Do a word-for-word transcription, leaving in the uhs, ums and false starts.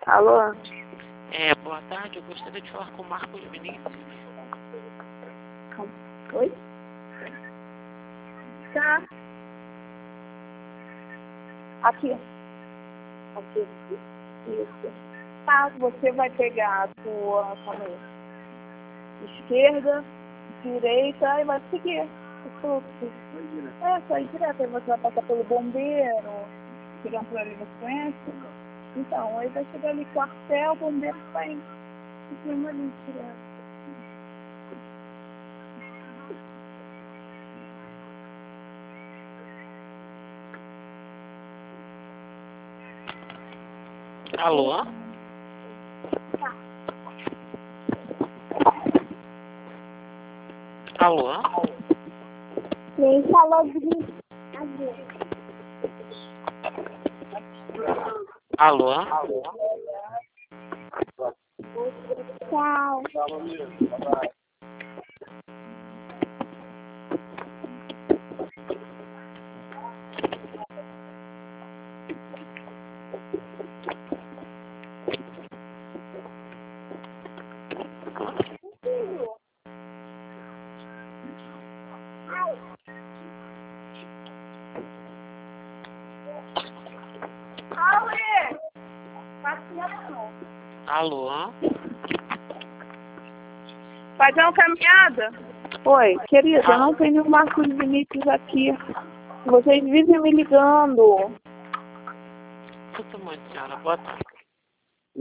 Alô? É, boa tarde, eu gostaria de falar com o Marcos Vinícius. Calma. Oi? Tá. Aqui. Aqui. Isso. Tá, você vai pegar a sua, calma aí, esquerda, direita e vai seguir o fluxo. É, só ir direto. Aí você vai passar pelo bombeiro, chegando por ali, você conhece? Então, aí vai chegar ali quartel, o bombeiro vai em cima ali direto. Alô? Tá. Alô? Quem falou de... Alô? Tchau. Alô? Fazer uma caminhada? Oi, querida, eu não tenho o Marcos Vinícius aqui. Vocês vivem me ligando. Muito muito, senhora. Boa tarde.